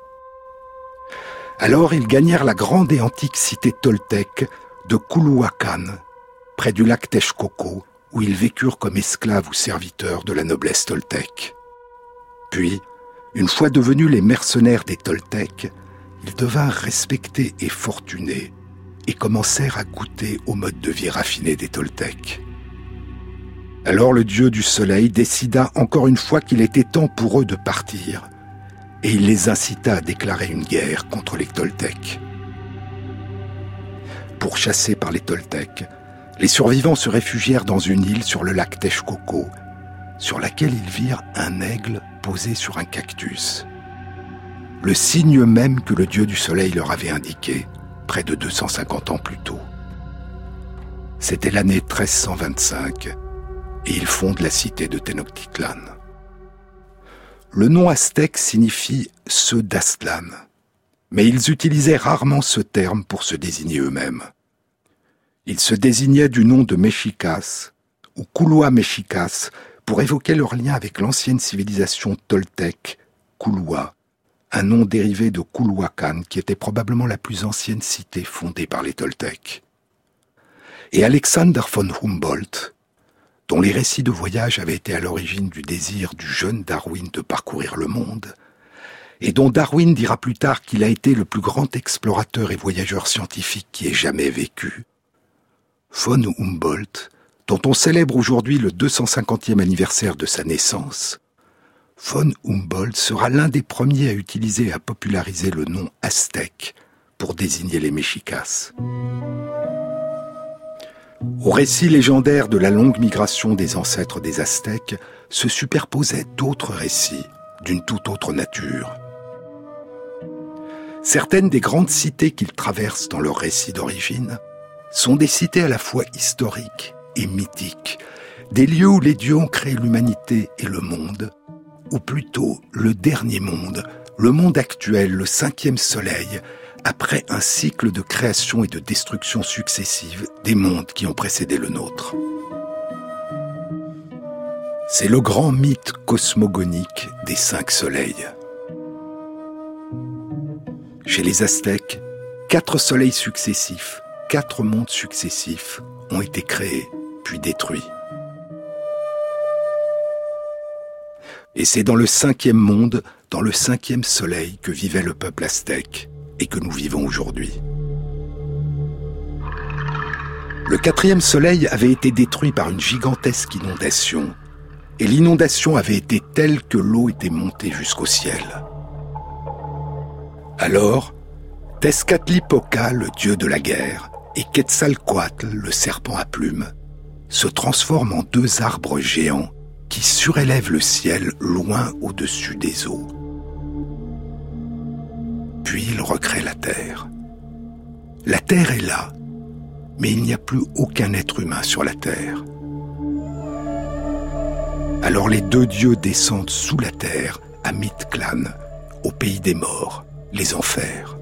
Alors ils gagnèrent la grande et antique cité toltèque de Culhuacan, près du lac Texcoco, où ils vécurent comme esclaves ou serviteurs de la noblesse toltèque. Puis, une fois devenus les mercenaires des Toltèques, ils devinrent respectés et fortunés et commencèrent à goûter au mode de vie raffiné des Toltèques. Alors le dieu du soleil décida encore une fois qu'il était temps pour eux de partir, et il les incita à déclarer une guerre contre les Toltèques. Pourchassés par les Toltèques, les survivants se réfugièrent dans une île sur le lac Texcoco, sur laquelle ils virent un aigle posé sur un cactus. Le signe même que le dieu du soleil leur avait indiqué, près de 250 ans plus tôt. C'était l'année 1325, et ils fondent la cité de Tenochtitlan. Le nom aztèque signifie « ceux d'Aztlan », mais ils utilisaient rarement ce terme pour se désigner eux-mêmes. Ils se désignaient du nom de Mexicas, ou Kulua Mexicas, pour évoquer leur lien avec l'ancienne civilisation toltèque, Kulua, un nom dérivé de Culhuacan, qui était probablement la plus ancienne cité fondée par les Toltèques. Et Alexander von Humboldt, dont les récits de voyage avaient été à l'origine du désir du jeune Darwin de parcourir le monde, et dont Darwin dira plus tard qu'il a été le plus grand explorateur et voyageur scientifique qui ait jamais vécu. Von Humboldt, dont on célèbre aujourd'hui le 250e anniversaire de sa naissance, von Humboldt sera l'un des premiers à utiliser et à populariser le nom aztèque pour désigner les Mexicas. Au récit légendaire de la longue migration des ancêtres des Aztèques se superposaient d'autres récits d'une toute autre nature. Certaines des grandes cités qu'ils traversent dans leur récit d'origine sont des cités à la fois historiques et mythiques, des lieux où les dieux ont créé l'humanité et le monde, ou plutôt le dernier monde, le monde actuel, le 5e soleil, après un cycle de création et de destruction successive des mondes qui ont précédé le nôtre. C'est le grand mythe cosmogonique des 5 soleils. Chez les Aztèques, 4 soleils successifs, 4 mondes successifs ont été créés, puis détruits. Et c'est dans le 5e monde, dans le 5e soleil que vivait le peuple aztèque et que nous vivons aujourd'hui. Le 4e soleil avait été détruit par une gigantesque inondation, et l'inondation avait été telle que l'eau était montée jusqu'au ciel. Alors, Tezcatlipoca, le dieu de la guerre, et Quetzalcoatl, le serpent à plumes, se transforment en 2 arbres géants qui surélèvent le ciel loin au-dessus des eaux. Puis ils recréent la terre. La terre est là, mais il n'y a plus aucun être humain sur la terre. Alors les 2 dieux descendent sous la terre, à Mictlán, au pays des morts, les enfers.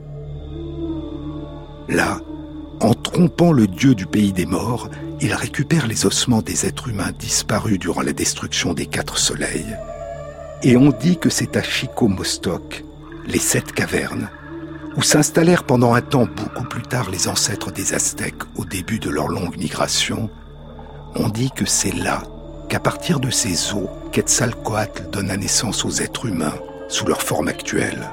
Là, en trompant le dieu du pays des morts, ils récupèrent les ossements des êtres humains disparus durant la destruction des 4 soleils. Et on dit que c'est à Chicomostoc, les 7 cavernes, où s'installèrent pendant un temps beaucoup plus tard les ancêtres des Aztèques au début de leur longue migration. On dit que c'est là qu'à partir de ces eaux, Quetzalcoatl donna naissance aux êtres humains sous leur forme actuelle.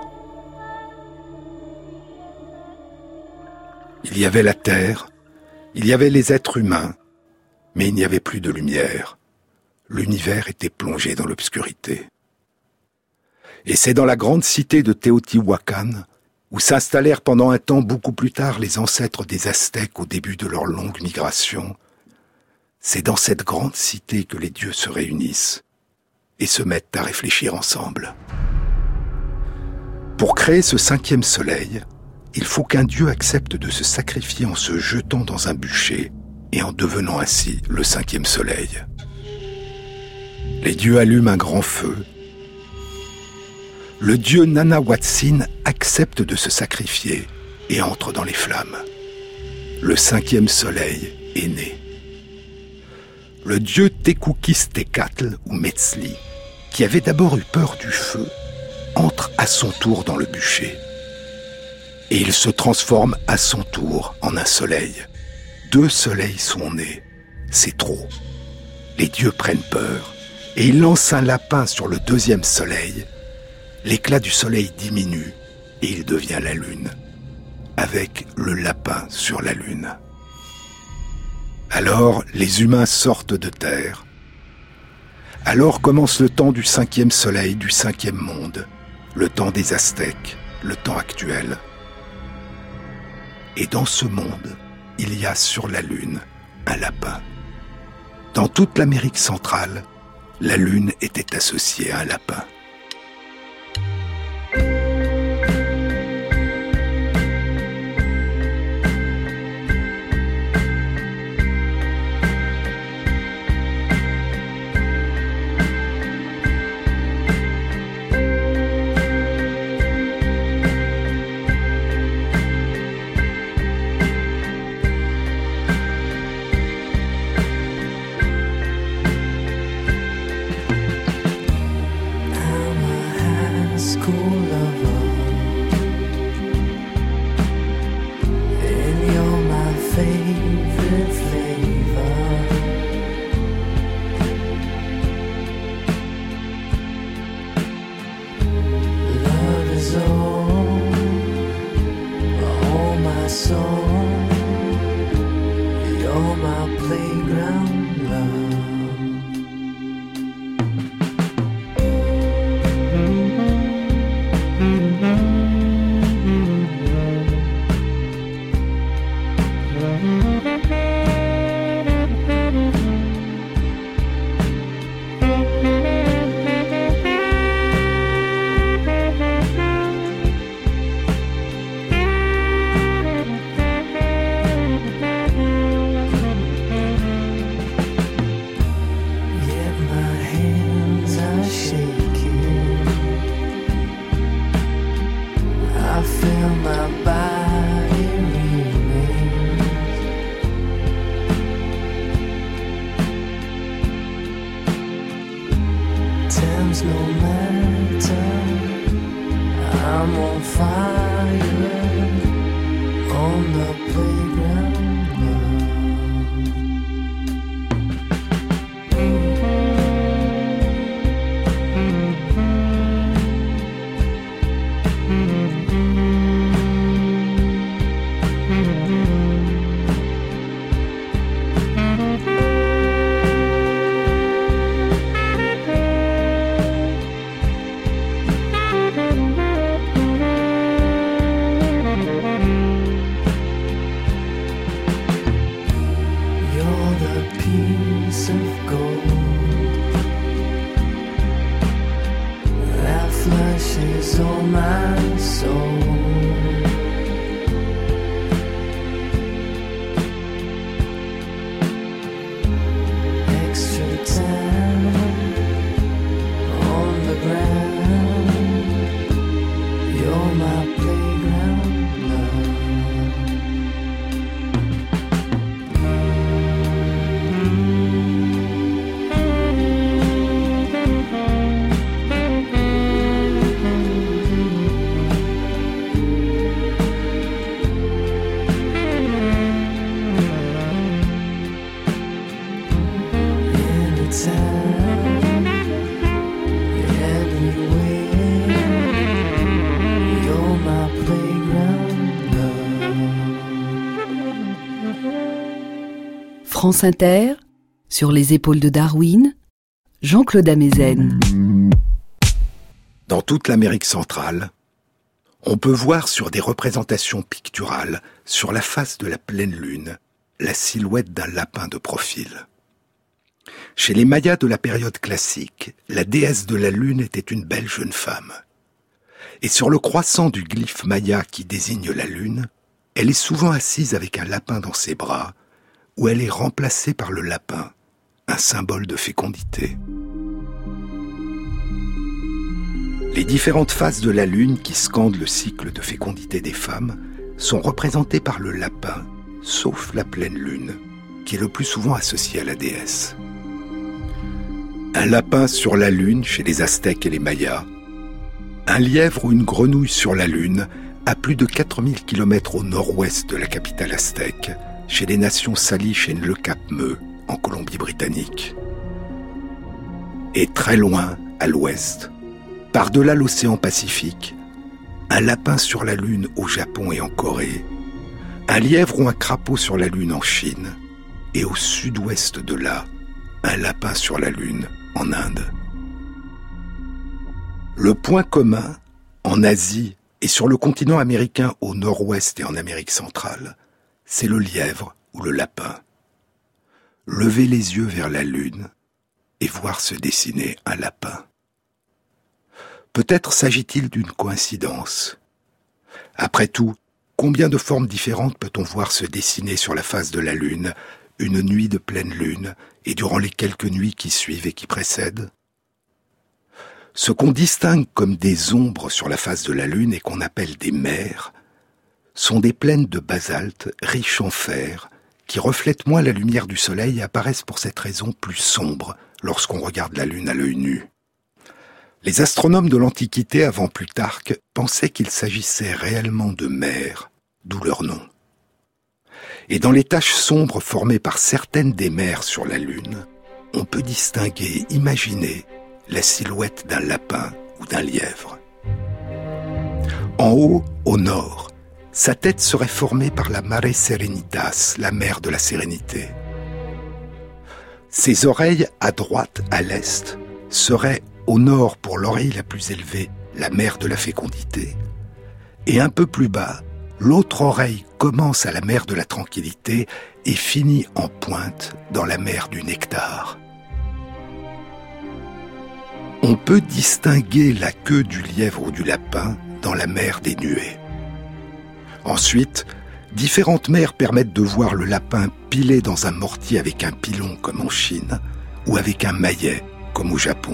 Il y avait la terre, il y avait les êtres humains, mais il n'y avait plus de lumière. L'univers était plongé dans l'obscurité. Et c'est dans la grande cité de Teotihuacan, où s'installèrent pendant un temps beaucoup plus tard les ancêtres des Aztèques au début de leur longue migration, c'est dans cette grande cité que les dieux se réunissent et se mettent à réfléchir ensemble. Pour créer ce 5e soleil, il faut qu'un dieu accepte de se sacrifier en se jetant dans un bûcher et en devenant ainsi le 5e soleil. Les dieux allument un grand feu. Le dieu Nanahuatzin accepte de se sacrifier et entre dans les flammes. Le 5e soleil est né. Le dieu Tecuquixtecatl ou Metzli, qui avait d'abord eu peur du feu, entre à son tour dans le bûcher. Et il se transforme à son tour en un soleil. 2 soleils sont nés. C'est trop. Les dieux prennent peur et ils lancent un lapin sur le 2e soleil. L'éclat du soleil diminue et il devient la lune, avec le lapin sur la lune. Alors les humains sortent de terre. Alors commence le temps du 5e soleil, du 5e monde, le temps des Aztèques, le temps actuel. Et dans ce monde, il y a sur la lune un lapin. Dans toute l'Amérique centrale, la lune était associée à un lapin. seems no matter. I'm on fire on the playground now. France Inter, sur les épaules de Darwin, Jean-Claude Amezen. Dans toute l'Amérique centrale, on peut voir sur des représentations picturales, sur la face de la pleine lune, la silhouette d'un lapin de profil. Chez les Mayas de la période classique, la déesse de la lune était une belle jeune femme. Et sur le croissant du glyphe maya qui désigne la lune, elle est souvent assise avec un lapin dans ses bras, où elle est remplacée par le lapin, un symbole de fécondité. Les différentes phases de la lune qui scandent le cycle de fécondité des femmes sont représentées par le lapin, sauf la pleine lune, qui est le plus souvent associée à la déesse. Un lapin sur la lune chez les Aztèques et les Mayas, un lièvre ou une grenouille sur la lune à plus de 4000 km au nord-ouest de la capitale aztèque, chez les nations Salish et le Cap-Meu, en Colombie-Britannique. Et très loin, à l'ouest, par-delà l'océan Pacifique, un lapin sur la Lune au Japon et en Corée, un lièvre ou un crapaud sur la Lune en Chine, et au sud-ouest de là, un lapin sur la Lune en Inde. Le point commun, en Asie et sur le continent américain au nord-ouest et en Amérique centrale, c'est le lièvre ou le lapin. Lever les yeux vers la lune et voir se dessiner un lapin. Peut-être s'agit-il d'une coïncidence. Après tout, combien de formes différentes peut-on voir se dessiner sur la face de la lune, une nuit de pleine lune, et durant les quelques nuits qui suivent et qui précèdent ? Ce qu'on distingue comme des ombres sur la face de la lune et qu'on appelle des mers, sont des plaines de basalte riches en fer qui reflètent moins la lumière du soleil et apparaissent pour cette raison plus sombres lorsqu'on regarde la lune à l'œil nu. Les astronomes de l'Antiquité avant Plutarque pensaient qu'il s'agissait réellement de mers, d'où leur nom. Et dans les taches sombres formées par certaines des mers sur la lune, on peut distinguer, imaginer la silhouette d'un lapin ou d'un lièvre. En haut, au nord, sa tête serait formée par la Mare Serenitas, la mer de la sérénité. Ses oreilles, à droite, à l'est, seraient au nord pour l'oreille la plus élevée, la mer de la fécondité. Et un peu plus bas, l'autre oreille commence à la mer de la tranquillité et finit en pointe dans la mer du nectar. On peut distinguer la queue du lièvre ou du lapin dans la mer des nuées. Ensuite, différentes mers permettent de voir le lapin pilé dans un mortier avec un pilon comme en Chine, ou avec un maillet comme au Japon.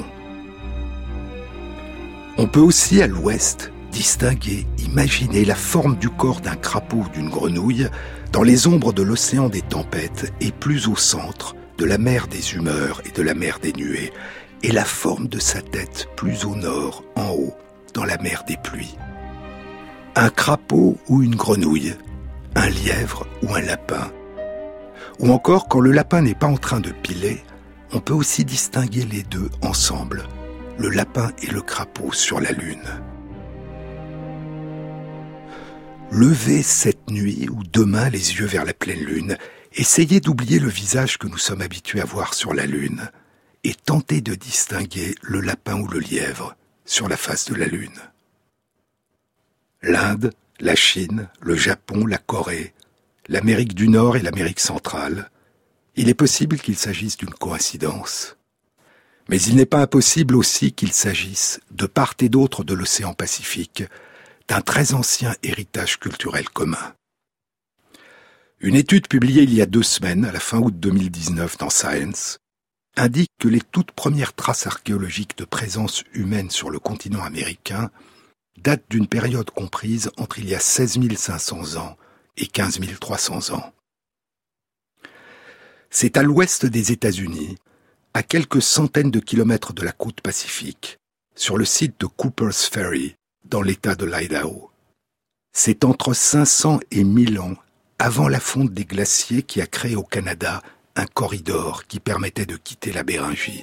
On peut aussi, à l'ouest, distinguer, imaginer la forme du corps d'un crapaud ou d'une grenouille dans les ombres de l'océan des tempêtes et plus au centre de la mer des humeurs et de la mer des nuées, et la forme de sa tête plus au nord, en haut, dans la mer des pluies. Un crapaud ou une grenouille, un lièvre ou un lapin. Ou encore, quand le lapin n'est pas en train de piler, on peut aussi distinguer les deux ensemble, le lapin et le crapaud sur la lune. Levez cette nuit ou demain les yeux vers la pleine lune, essayez d'oublier le visage que nous sommes habitués à voir sur la lune et tentez de distinguer le lapin ou le lièvre sur la face de la lune. L'Inde, la Chine, le Japon, la Corée, l'Amérique du Nord et l'Amérique centrale, il est possible qu'il s'agisse d'une coïncidence. Mais il n'est pas impossible aussi qu'il s'agisse, de part et d'autre de l'océan Pacifique, d'un très ancien héritage culturel commun. Une étude publiée il y a 2 semaines, à la fin août 2019 dans Science, indique que les toutes premières traces archéologiques de présence humaine sur le continent américain datent d'une période comprise entre il y a 16 500 ans et 15 300 ans. C'est à l'ouest des États-Unis, à quelques centaines de kilomètres de la côte pacifique, sur le site de Cooper's Ferry, dans l'État de l'Idaho. C'est entre 500 et 1000 ans avant la fonte des glaciers qui a créé au Canada un corridor qui permettait de quitter la Béringie.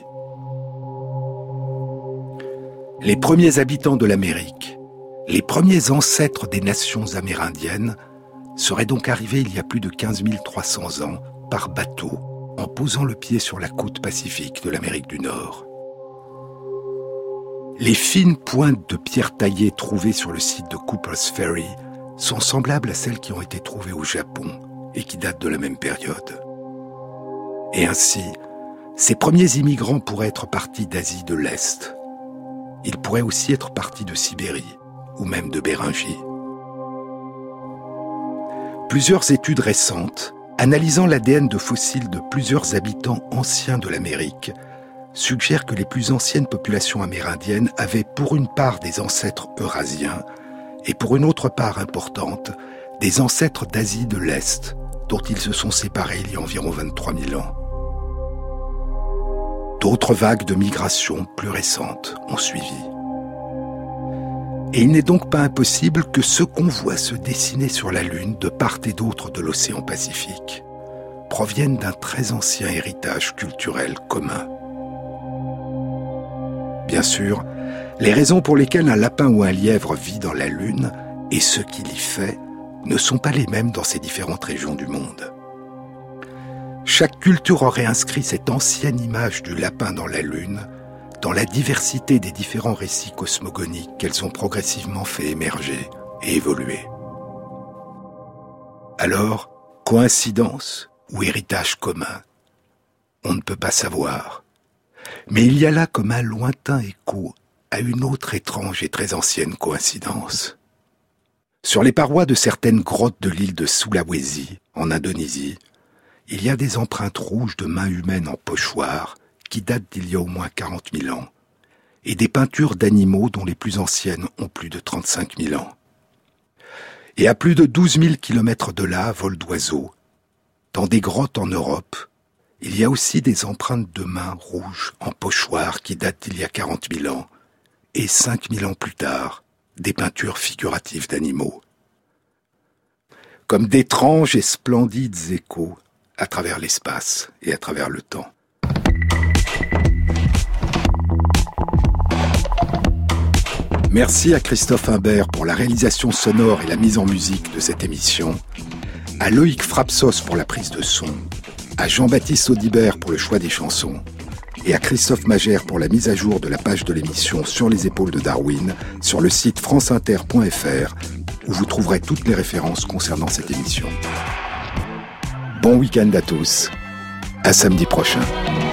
Les premiers habitants de l'Amérique, les premiers ancêtres des nations amérindiennes, seraient donc arrivés il y a plus de 15 300 ans par bateau, en posant le pied sur la côte pacifique de l'Amérique du Nord. Les fines pointes de pierre taillée trouvées sur le site de Cooper's Ferry sont semblables à celles qui ont été trouvées au Japon et qui datent de la même période. Et ainsi, ces premiers immigrants pourraient être partis d'Asie de l'Est. Ils pourraient aussi être partis de Sibérie ou même de Béringie. Plusieurs études récentes, analysant l'ADN de fossiles de plusieurs habitants anciens de l'Amérique, suggèrent que les plus anciennes populations amérindiennes avaient pour une part des ancêtres eurasiens et pour une autre part importante des ancêtres d'Asie de l'Est, dont ils se sont séparés il y a environ 23 000 ans. D'autres vagues de migration plus récentes ont suivi. Et il n'est donc pas impossible que ce qu'on voit se dessiner sur la Lune de part et d'autre de l'océan Pacifique proviennent d'un très ancien héritage culturel commun. Bien sûr, les raisons pour lesquelles un lapin ou un lièvre vit dans la Lune et ce qu'il y fait ne sont pas les mêmes dans ces différentes régions du monde. Chaque culture aurait inscrit cette ancienne image du lapin dans la Lune dans la diversité des différents récits cosmogoniques qu'elles ont progressivement fait émerger et évoluer. Alors, coïncidence ou héritage commun? On ne peut pas savoir. Mais il y a là comme un lointain écho à une autre étrange et très ancienne coïncidence. Sur les parois de certaines grottes de l'île de Sulawesi, en Indonésie, il y a des empreintes rouges de mains humaines en pochoir qui datent d'il y a au moins 40 000 ans, et des peintures d'animaux dont les plus anciennes ont plus de 35 000 ans. Et à plus de 12 000 kilomètres de là, à vol d'oiseau, dans des grottes en Europe, il y a aussi des empreintes de mains rouges en pochoir qui datent d'il y a 40 000 ans, et 5 000 ans plus tard, des peintures figuratives d'animaux. Comme d'étranges et splendides échos à travers l'espace et à travers le temps. Merci à Christophe Imbert pour la réalisation sonore et la mise en musique de cette émission, à Loïc Frapsos pour la prise de son, à Jean-Baptiste Audibert pour le choix des chansons, et à Christophe Magère pour la mise à jour de la page de l'émission Sur les épaules de Darwin sur le site franceinter.fr où vous trouverez toutes les références concernant cette émission. Bon week-end à tous, à samedi prochain.